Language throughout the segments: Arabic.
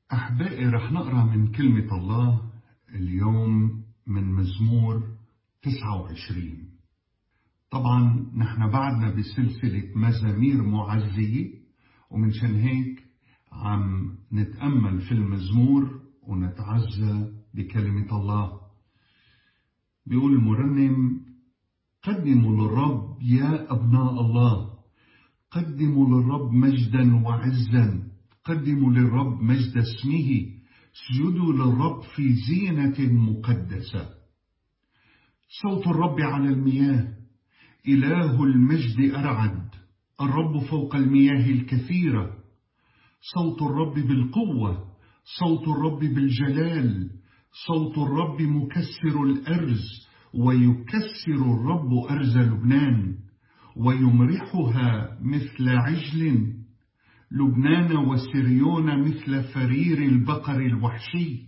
أحبائي، رح نقرأ من كلمة الله اليوم من مزمور 29. طبعا نحن بعدنا بسلسلة مزامير معزية، ومنشان هيك عم نتأمل في المزمور ونتعزى بكلمة الله. بيقول المرنم: قدموا للرب يا أبناء الله، قدموا للرب مجدا وعزا، قدموا للرب مجد اسمه، اسجدوا للرب في زينة مقدسة. صوت الرب على المياه، إله المجد أرعد، الرب فوق المياه الكثيرة. صوت الرب بالقوة، صوت الرب بالجلال، صوت الرب مكسر الأرز، ويكسر الرب أرز لبنان ويمرحها مثل عجل، لبنان وسريون مثل فرير البقر الوحشي.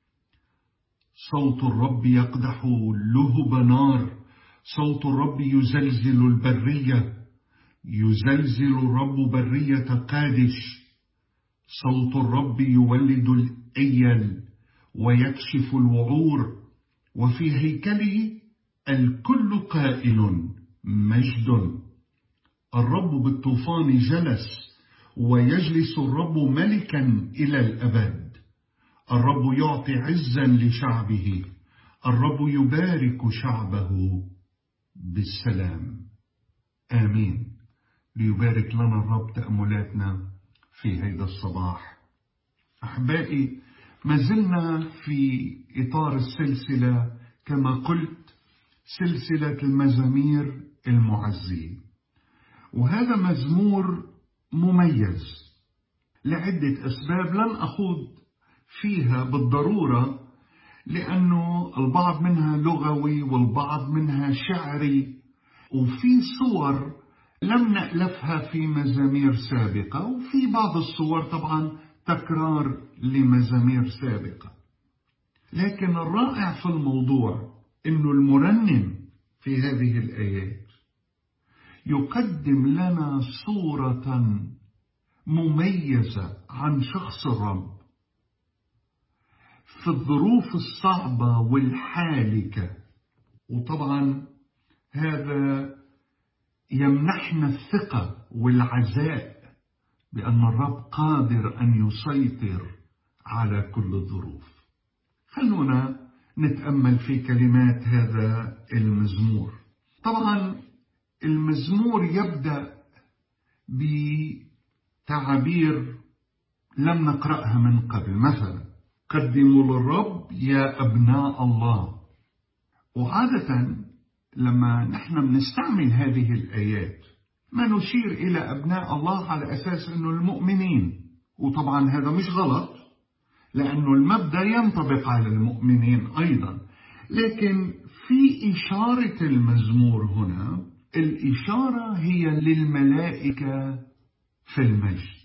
صوت الرب يقدح لهب نار، صوت الرب يزلزل البرية، يزلزل الرب برية قادش. صوت الرب يولد الأيل ويكشف الوعور، وفي هيكله الكل قائل مجد. الرب بالطوفان جلس، ويجلس الرب ملكا إلى الأبد. الرب يعطي عزا لشعبه، الرب يبارك شعبه بالسلام. آمين. ليبارك لنا الرب تأملاتنا في هذا الصباح. أحبائي، ما زلنا في إطار السلسلة كما قلت، سلسلة المزامير المعزية، وهذا مزمور مميز لعدة أسباب لن أخوض فيها بالضرورة، لأنه البعض منها لغوي والبعض منها شعري، وفي صور لم نألفها في مزامير سابقة، وفي بعض الصور طبعا تكرار لمزامير سابقة. لكن الرائع في الموضوع إنه المرنم في هذه الآيات يقدم لنا صورة مميزة عن شخص الرب في الظروف الصعبة والحالكة. وطبعا هذا يمنحنا الثقة والعزاء بأن الرب قادر أن يسيطر على كل الظروف. خلونا نتأمل في كلمات هذا المزمور. طبعا المزمور يبدأ بتعابير لم نقرأها من قبل، مثلا قدموا للرب يا أبناء الله. وعادة لما نحن بنستعمل هذه الآيات ما نشير إلى أبناء الله على أساس أنه المؤمنين، وطبعا هذا مش غلط لأنه المبدأ ينطبق على المؤمنين أيضا، لكن في إشارة المزمور هنا، الإشارة هي للملائكة في المجد.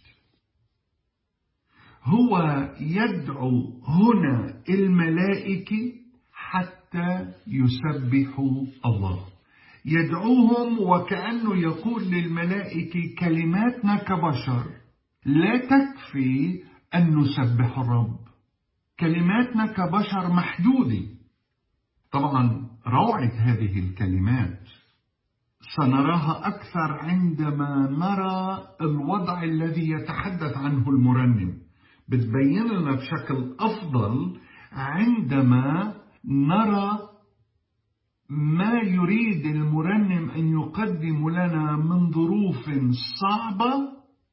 هو يدعو هنا الملائكة حتى يسبحوا الله، يدعوهم وكأنه يقول للملائكة كلماتنا كبشر لا تكفي أن نسبح الرب، كلماتنا كبشر محدودة. طبعا روعة هذه الكلمات سنراها أكثر عندما نرى الوضع الذي يتحدث عنه المرنم، بتبين لنا بشكل أفضل عندما نرى ما يريد المرنم أن يقدم لنا من ظروف صعبة،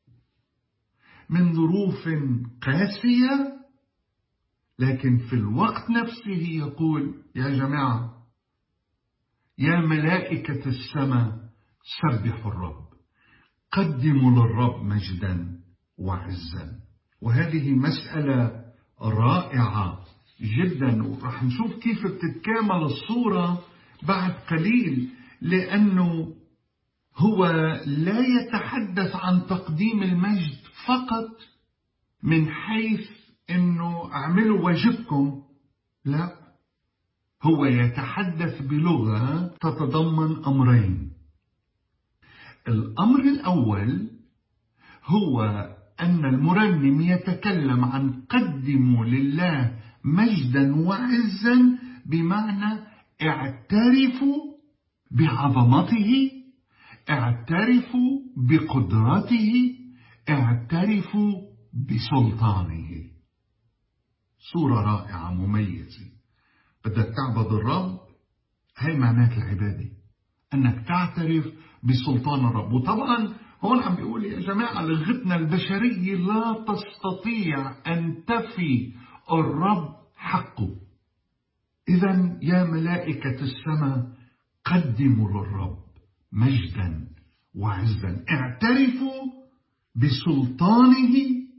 من ظروف قاسية، لكن في الوقت نفسه يقول يا جماعة، يا ملائكة السماء سبحوا الرب، قدموا للرب مجدا وعزا. وهذه مسألة رائعة جدا، ورح نشوف كيف بتتكامل الصورة بعد قليل، لأنه هو لا يتحدث عن تقديم المجد فقط من حيث أنه اعملوا واجبكم، لا، هو يتحدث بلغة تتضمن أمرين. الأمر الأول هو أن المرنم يتكلم عن قدموا لله مجدا وعزا، بمعنى اعترفوا بعظمته، اعترفوا بقدرته، اعترفوا بسلطانه. صورة رائعة مميزة. بدك تعبد الرب، هاي معنات العبادة، أنك تعترف بسلطان الرب. وطبعا هون عم بيقول يا جماعة لغتنا البشرية لا تستطيع أن تفي الرب حقه. إذن يا ملائكة السماء قدموا للرب مجدا وعزا، اعترفوا بسلطانه،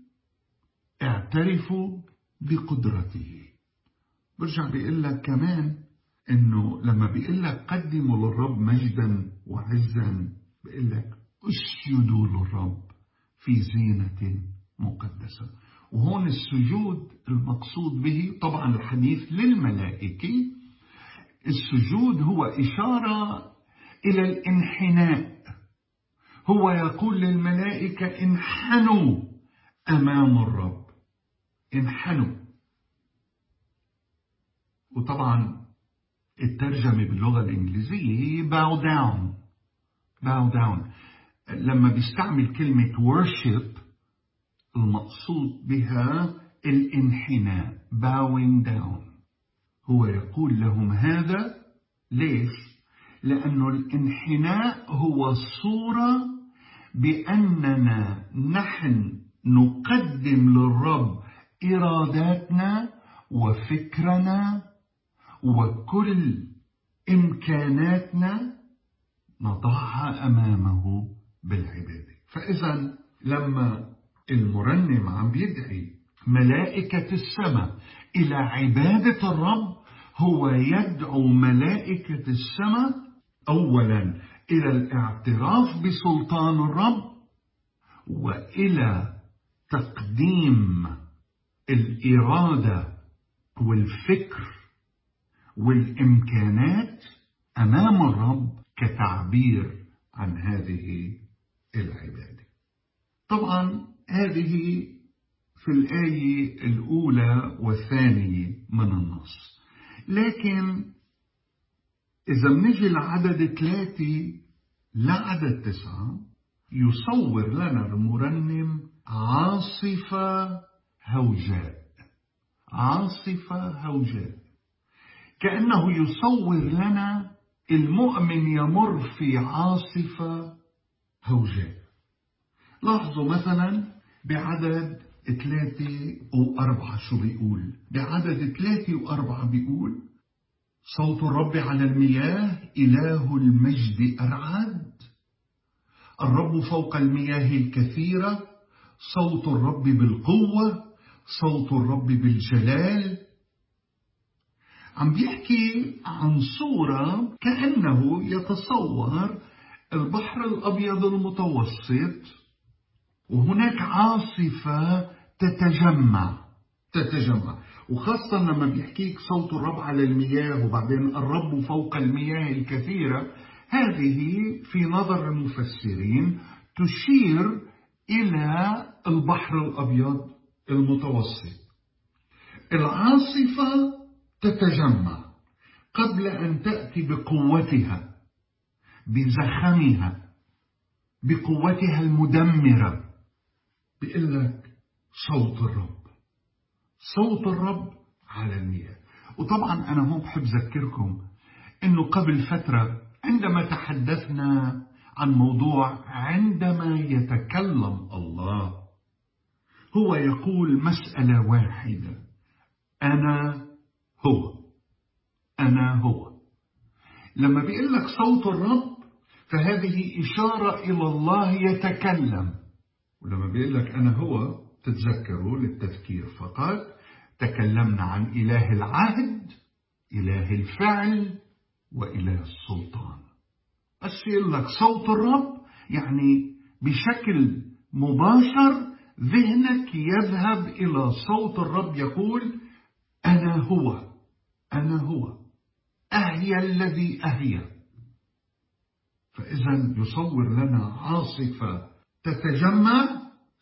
اعترفوا بقدرته. برجع بيقول لك كمان انه لما بيقول لك قدموا للرب مجدا وعزا، بيقول لك اسجدوا للرب في زينة مقدسة. وهون السجود المقصود به طبعا الحديث للملائكة. السجود هو إشارة إلى الانحناء. هو يقول للملائكة انحنوا أمام الرب، انحنوا. وطبعا الترجمة باللغة الإنجليزية bow down. bow down لما بيستعمل كلمة worship المقصود بها الانحناء، bowing down. هو يقول لهم هذا ليش؟ لأنه الانحناء هو صورة بأننا نحن نقدم للرب إراداتنا وفكرنا وكل إمكاناتنا، نضعها أمامه بالعبادة. فإذا لما المرنم عم بيدعي ملائكة السماء إلى عبادة الرب، هو يدعو ملائكة السماء أولا إلى الاعتراف بسلطان الرب، وإلى تقديم الإرادة والفكر والإمكانات أمام الرب كتعبير عن هذه العبادة. طبعا هذه في الآية الأولى والثانية من النص. لكن إذا منجي لعدد 3 لعدد 9 يصور لنا المرنم عاصفة هوجاء. عاصفة هوجاء، كأنه يصور لنا المؤمن يمر في عاصفة هوجاء. لاحظوا مثلا بعدد 3 و4 شو بيقول. بعدد 3 و4 بيقول صوت الرب على المياه، إله المجد أرعد، الرب فوق المياه الكثيرة، صوت الرب بالقوة، صوت الرب بالجلال. عم بيحكي عن صورة كأنه يتصور البحر الأبيض المتوسط، وهناك عاصفة تتجمع. وخاصة لما بيحكيك صوت الرب على المياه وبعدين الرب فوق المياه الكثيرة، هذه في نظر المفسرين تشير إلى البحر الأبيض المتوسط. العاصفة تتجمع قبل أن تأتي بقوتها، بزخمها، بقوتها المدمرة. بيقول لك صوت الرب على المياه. وطبعا أنا هون بحب أذكركم أنه قبل فترة عندما تحدثنا عن موضوع عندما يتكلم الله هو يقول مسألة واحدة: أنا هو. لما بيقول لك صوت الرب فهذه إشارة إلى الله يتكلم. ولما بيقول لك أنا هو، تتذكروا للتذكير فقط، تكلمنا عن إله العهد، إله الفعل، وإله السلطان. بس يقول لك صوت الرب، يعني بشكل مباشر ذهنك يذهب إلى صوت الرب يقول أنا هو أهي الذي أهي. فإذا يصور لنا عاصفة تتجمع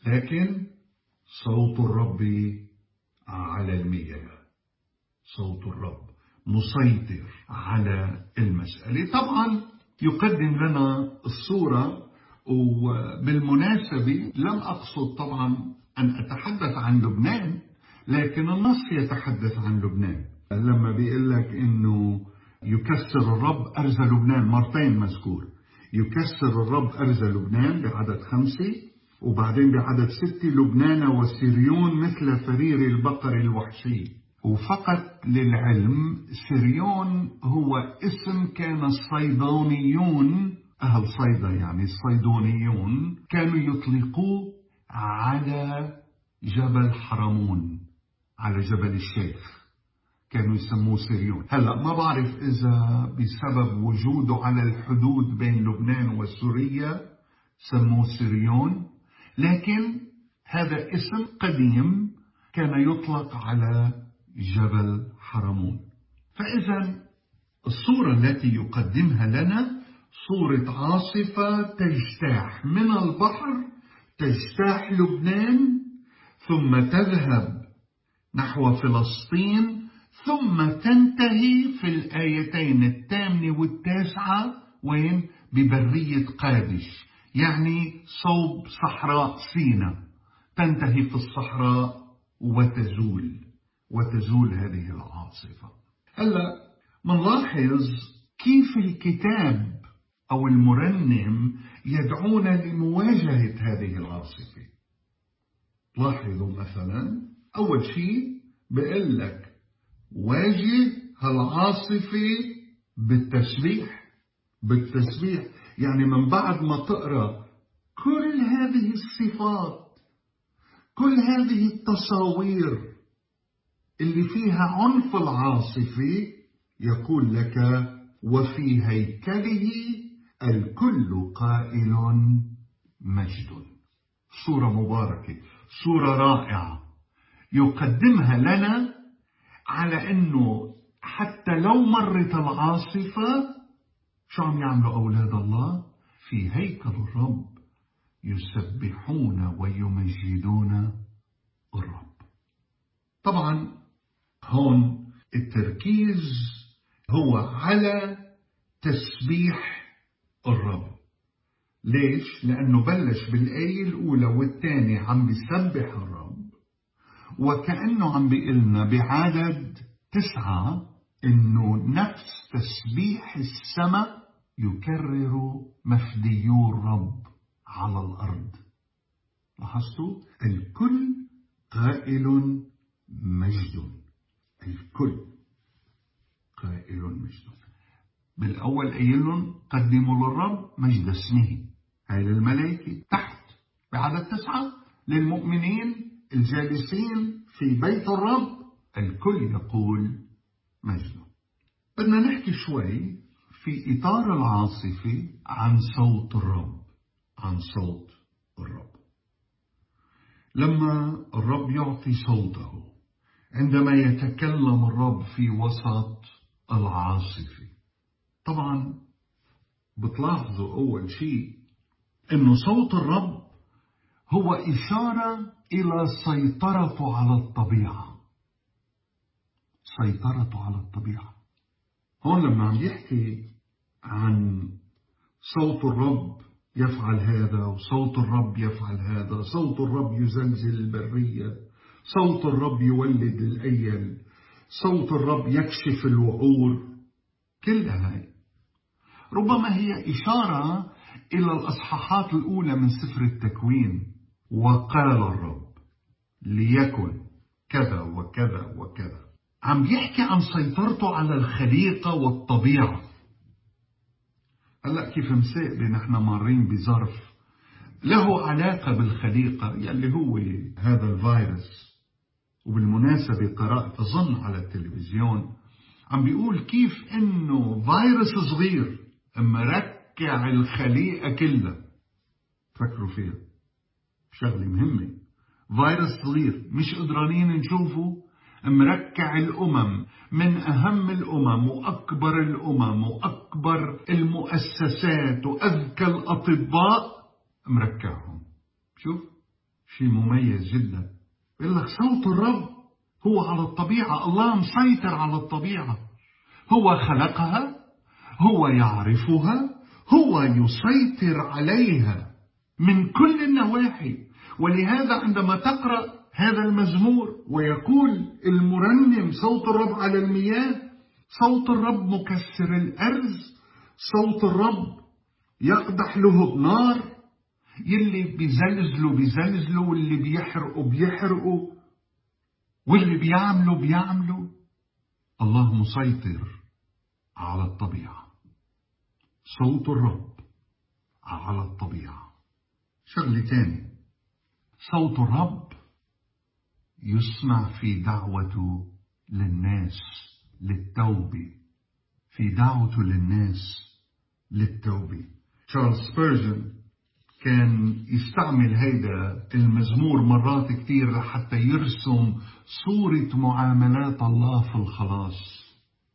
لكن صوت الرب على المياه، صوت الرب مسيطر على المسألة. طبعا يقدم لنا الصورة، وبالمناسبة لم أقصد طبعا أن أتحدث عن لبنان، لكن النص يتحدث عن لبنان. لما بيقول لك إنه يكسر الرب أرز لبنان، مرتين مذكور، يكسر الرب أرز لبنان بعدد 5، وبعدين بعدد 6 لبنان وسريون مثل فرير البقر الوحشي. وفقط للعلم، سريون هو اسم كان الصيدونيون، أهل صيدا يعني الصيدونيون، كانوا يطلقوه على جبل حرمون، على جبل الشيخ، كانوا يسموه سريون. هلأ ما بعرف إذا بسبب وجوده على الحدود بين لبنان وسوريا سموه سريون، لكن هذا اسم قديم كان يطلق على جبل حرمون. فإذا الصورة التي يقدمها لنا صورة عاصفة تجتاح من البحر، تجتاح لبنان، ثم تذهب نحو فلسطين، ثم تنتهي في الآيتين 8 و9 وين؟ ببرية قادش، يعني صوب صحراء سيناء، تنتهي في الصحراء وتزول هذه العاصفة. هلا منلاحظ كيف الكتاب أو المرنم يدعونا لمواجهة هذه العاصفة. لاحظوا مثلا أول شيء بيقول لك واجه العاصفة بالتسبيح، يعني من بعد ما تقرأ كل هذه الصفات، كل هذه التصاوير اللي فيها عنف العاصفة، يقول لك وفي هيكله الكل قائل مجد. صورة مباركة، صورة رائعة يقدمها لنا على أنه حتى لو مرت العاصفة شو عم يعملوا أولاد الله؟ في هيكل الرب يسبحون ويمجدون الرب. طبعا هون التركيز هو على تسبيح الرب. ليش؟ لأنه بلش بالآية الأولى والثانية عم بيسبح الرب، وكأنه عم بيقلنا بعدد 9 إنه نفس تسبيح السماء يكرر مفديو الرب على الأرض. لاحظتوا؟ الكل قائل مجد، الكل قائل مجد. بالأول قايلن قدموا للرب مجد اسمه، هاي للملائكة. تحت بعدد 9 للمؤمنين الجالسين في بيت الرب الكل يقول مجد. بدنا نحكي شوي في إطار العاصفة عن صوت الرب، عن صوت الرب. لما الرب يعطي صوته، عندما يتكلم الرب في وسط العاصفة، طبعا بتلاحظوا أول شيء إنه صوت الرب هو إشارة إلى سيطرته على الطبيعة، سيطرته على الطبيعة. هون لما عم يحكي عن صوت الرب يفعل هذا وصوت الرب يفعل هذا، صوت الرب يزلزل البرية، صوت الرب يولد الأيل، صوت الرب يكشف الوعور، كل هاي ربما هي إشارة إلى الأصحاحات الأولى من سفر التكوين. وقال الرب ليكن كذا وكذا وكذا، عم يحكي عن سيطرته على الخليقة والطبيعة. هلأ كيف مساء نحن مارين بظرف له علاقة بالخليقة يلي هو هذا الفيروس. وبالمناسبة قرأت أظن على التلفزيون عم بيقول كيف إنه فيروس صغير مركع الخليقة كلها. فكروا فيها، شغلة مهمة. فيروس صغير مش قدرانين نشوفه، مركع الأمم، من أهم الأمم وأكبر الأمم وأكبر المؤسسات وأذكى الأطباء، مركعهم. شيء مميز جدا. يقول لك صوت الرب هو على الطبيعة. الله مسيطر على الطبيعة، هو خلقها، هو يعرفها، هو يسيطر عليها من كل النواحي. ولهذا عندما تقرأ هذا المزمور ويقول المرنم صوت الرب على المياه، صوت الرب مكسر الأرز، صوت الرب يقدح له بنار، يلي بيزلزلوا واللي بيحرقوا واللي بيعملوا. الله مسيطر على الطبيعة. صوت الرب على الطبيعة. شغلة تاني، صوت الرب يسمع في دعوته للناس للتوبة، في دعوته للناس للتوبة. تشارلز سبيرجن كان يستعمل هيدا المزمور مرات كتير لحتى يرسم صورة معاملات الله في الخلاص،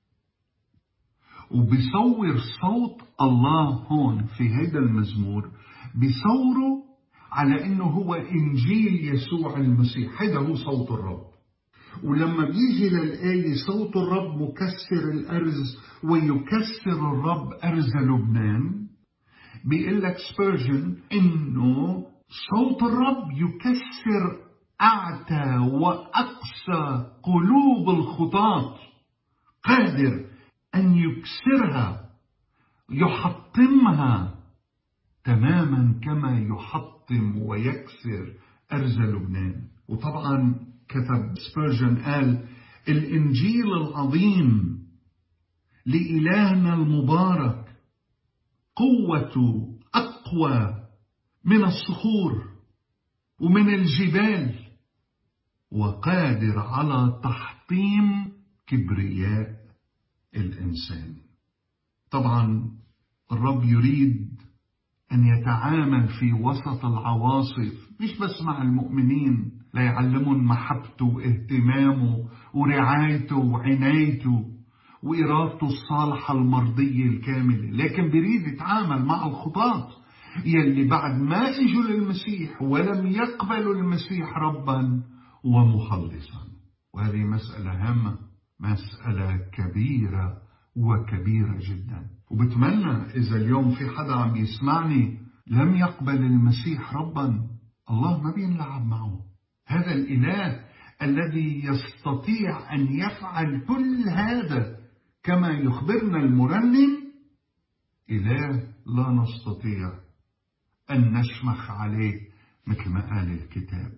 وبيصور صوت الله هون في هيدا المزمور، بيصوره على انه هو انجيل يسوع المسيح. هيدا هو صوت الرب. ولما بيجي للآية صوت الرب مكسر الأرز ويكسر الرب أرز لبنان، بيقول لك سبيرجن إنه صوت الرب يكسر أعتى وأقسى قلوب الخطاة، قادر أن يكسرها، يحطمها تماما كما يحطم ويكسر أرز لبنان. وطبعا كتب سبيرجن قال الإنجيل العظيم لإلهنا المبارك قوته أقوى من الصخور ومن الجبال، وقادر على تحطيم كبرياء الإنسان. طبعا الرب يريد أن يتعامل في وسط العواصف، مش بس مع المؤمنين ليعلمون محبته واهتمامه ورعايته وعنايته وإرادته الصالحة المرضية الكاملة، لكن بيريد يتعامل مع الخطاة يلي بعد ما اجوا للمسيح ولم يقبلوا المسيح ربا ومخلصا. وهذه مسألة هامة، مسألة كبيرة وكبيرة جدا. وبتمنى إذا اليوم في حدا عم يسمعني لم يقبل المسيح ربا، الله ما بينلعب معه. هذا الإله الذي يستطيع أن يفعل كل هذا كما يخبرنا المرنم، إله لا نستطيع أن نشمخ عليه مثل ما قال الكتاب.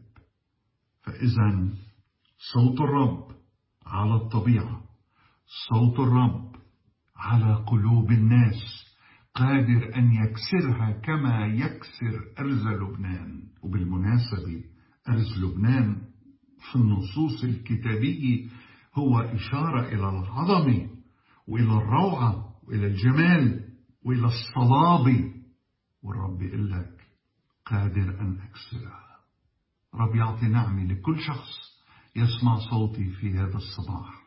فإذا صوت الرب على الطبيعة، صوت الرب على قلوب الناس، قادر أن يكسرها كما يكسر أرز لبنان. وبالمناسبة أرز لبنان في النصوص الكتابية هو إشارة إلى العظمة وإلى الروعة وإلى الجمال وإلى الصلابة، والرب يقول لك قادر أن أكسرها. رب يعطي نعمة لكل شخص يسمع صوتي في هذا الصباح،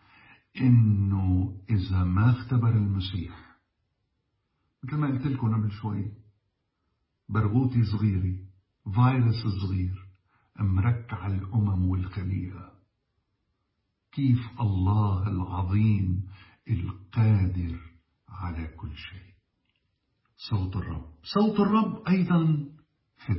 إنه إذا ما اختبر المسيح، مثل ما قلت لكم قبل شوي، برغوثي صغيرة، فيروس صغير مركع الأمم والخليقة، كيف الله العظيم القادر على كل شيء. صوت الرب، صوت الرب أيضا في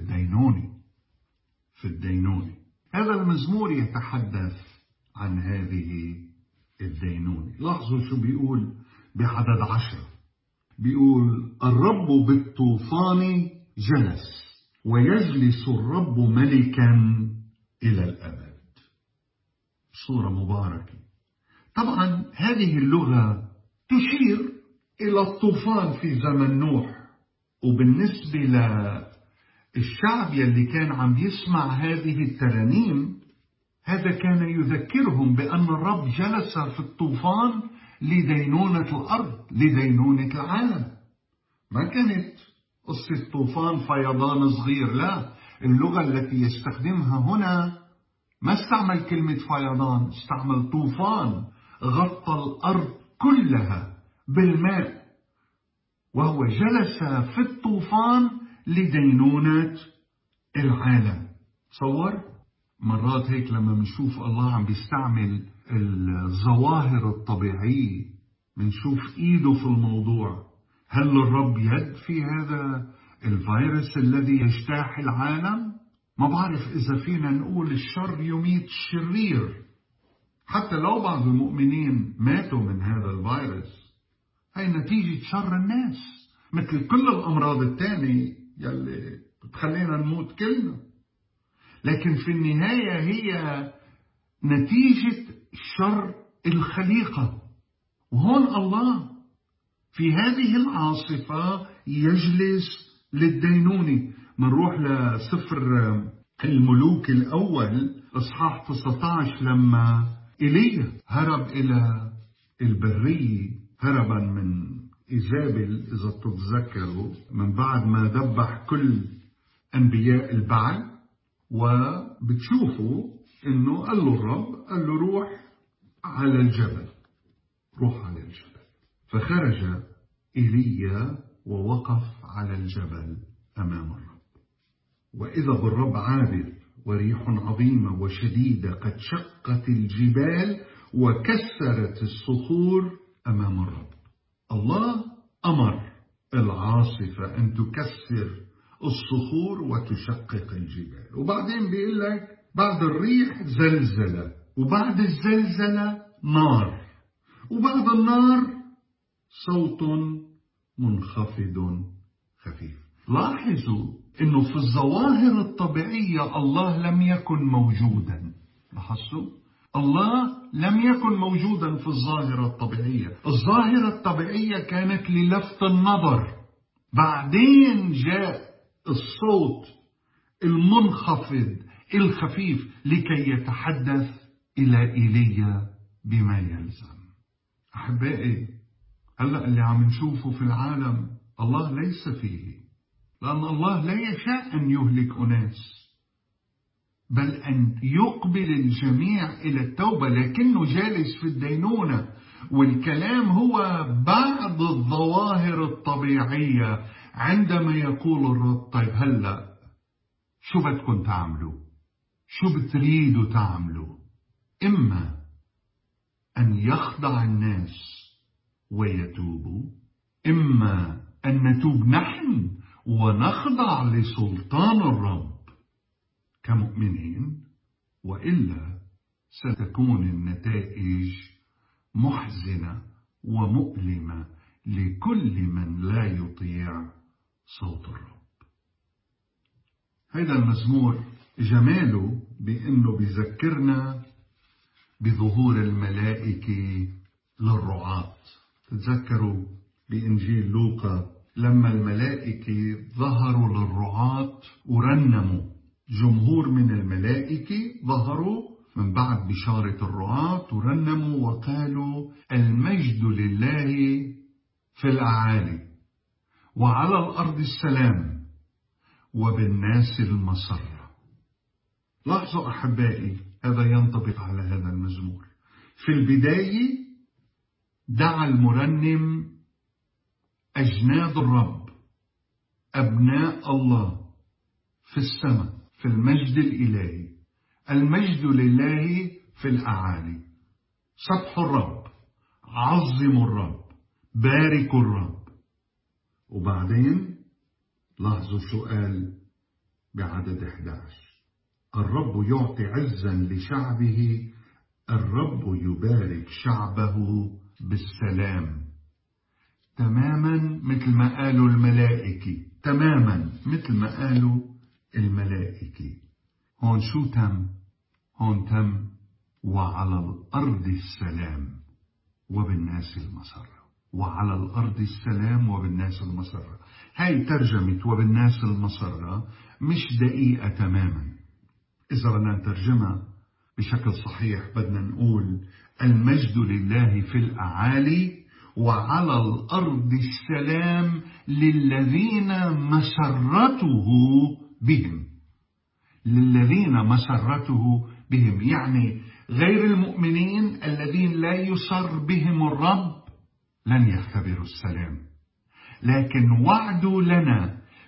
الدينونة. هذا المزمور يتحدث عن هذه الدينونة. لاحظوا شو بيقول بعدد 10، بيقول الرب بالطوفان جلس ويجلس الرب ملكا إلى الأبد. صورة مباركة. طبعا هذه اللغة تشير إلى الطوفان في زمن نوح، وبالنسبة للشعب يلي كان عم يسمع هذه الترانيم، هذا كان يذكرهم بأن الرب جلس في الطوفان لدينونة الأرض، لدينونة العالم. ما كانت قصة طوفان فيضان صغير، لا، اللغة التي يستخدمها هنا ما استعمل كلمة فيضان، استعمل طوفان غطى الأرض كلها بالماء، وهو جلس في الطوفان لدينونة العالم. تصور مرات هيك لما بنشوف الله عم بيستعمل الظواهر الطبيعية بنشوف إيده في الموضوع. هل للرب يد في هذا الفيروس الذي يجتاح العالم؟ ما بعرف إذا فينا نقول الشر يميت الشرير، حتى لو بعض المؤمنين ماتوا من هذا الفيروس هي نتيجة شر الناس، مثل كل الأمراض التانية يلي بتخلينا نموت كلنا، لكن في النهاية هي نتيجة شر الخليقة. وهون الله في هذه العاصفة يجلس للدينونة. منروح لسفر الملوك الأول إصحاح 19 لما إيليا هرب إلى البرية هربا من إيزابل، إذا تتذكروا، من بعد ما ذبح كل أنبياء البعل. وبتشوفوا إنه قال له الرب، قال له روح على الجبل، روح على الجبل. فخرج إيليا ووقف على الجبل أمام الرب، وإذا بالرب عابر وريح عظيمة وشديدة قد شقت الجبال وكسرت الصخور أمام الرب. الله أمر العاصفة أن تكسر الصخور وتشقق الجبال، وبعدين بيقول لك بعد الريح زلزلة، وبعد الزلزلة نار، وبعد النار صوت منخفض خفيف. لاحظوا انه في الظواهر الطبيعية الله لم يكن موجودا. لاحظوا الله لم يكن موجودا في الظاهرة الطبيعية. الظاهرة الطبيعية كانت للفت النظر، بعدين جاء الصوت المنخفض الخفيف لكي يتحدث إلى إيليا بما يلزم. أحبائي، هلأ اللي عم نشوفه في العالم الله ليس فيه، لأن الله لا يشاء أن يهلك أناس، بل أن يقبل الجميع إلى التوبة، لكنه جالس في الدينونة. والكلام هو بعد الظواهر الطبيعية، عندما يقول الرب طيب هلأ شو بدكم تعملوا؟ شو بتريدوا تعملوا؟ إما أن يخضع الناس ويتوبوا، إما أن نتوب نحن ونخضع لسلطان الرب كمؤمنين، وإلا ستكون النتائج محزنة ومؤلمة لكل من لا يطيع صوت الرب. هذا المزمور جماله بأنه بيذكرنا بظهور الملائكة للرعاة. تتذكروا بإنجيل لوقا لما الملائكة ظهروا للرعاة ورنموا، جمهور من الملائكة ظهروا من بعد بشارة الرعاة ورنموا وقالوا المجد لله في الأعالي وعلى الأرض السلام وبالناس المسرة. لاحظوا أحبائي، هذا ينطبق على هذا المزمور. في البداية دعا المرنم أجناد الرب، أبناء الله في السماء في المجد الإلهي، المجد لله في الأعالي، سبحوا الرب، عظموا الرب، باركوا الرب. وبعدين لاحظوا شو قال بعدد 11: الرب يعطي عزا لشعبه، الرب يبارك شعبه بالسلام. تماما مثل ما قالوا الملائكة، تماما مثل ما قالوا الملائكة. هون شو تم؟ هون تم وعلى الأرض السلام وبالناس المسرة. وعلى الأرض السلام وبالناس المسرة. هاي ترجمة وبالناس المسرة مش دقيقة تماما. إذا بدنا نترجمها بشكل صحيح بدنا نقول المجد لله في الأعالي وعلى الأرض السلام للذين مسرته بهم. للذين مسرته بهم يعني غير المؤمنين الذين لا يسر بهم الرب لن يختبروا السلام، لكن وعده لنا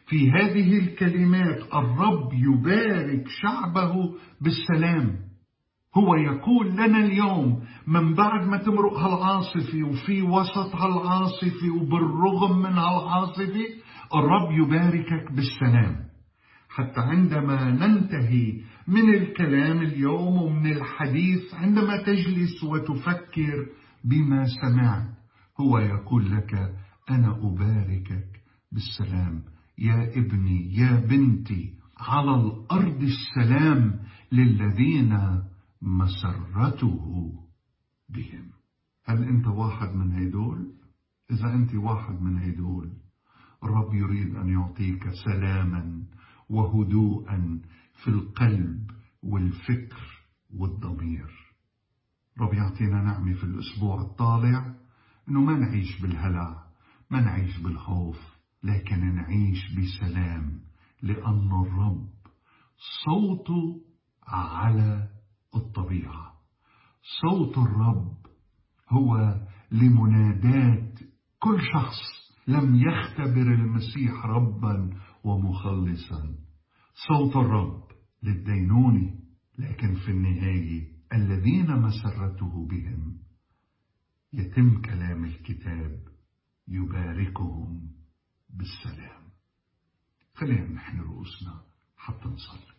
في هذه الكلمات الرب يبارك شعبه بالسلام. هو يقول لنا اليوم من بعد ما تمرق هالعاصفة وفي وسط هالعاصفة وبالرغم من هالعاصفة الرب يباركك بالسلام. حتى عندما ننتهي من الكلام اليوم ومن الحديث، عندما تجلس وتفكر بما سمعت، هو يقول لك أنا أباركك بالسلام يا ابني يا بنتي. على الأرض السلام للذين مسرته بهم. هل أنت واحد من هيدول؟ إذا أنت واحد من هيدول، الرب يريد أن يعطيك سلاما وهدوءا في القلب والفكر والضمير. رب يعطينا نعمة في الأسبوع الطالع أنه ما نعيش بالهلع، ما نعيش بالخوف، لكن نعيش بسلام، لأن الرب صوته على الطبيعة. صوت الرب هو لمنادات كل شخص لم يختبر المسيح ربا ومخلصا. صوت الرب للدينونة، لكن في النهاية الذين مسرته بهم يتم كلام الكتاب يباركهم بالسلام. خلينا نحن رؤوسنا حتى نصلي.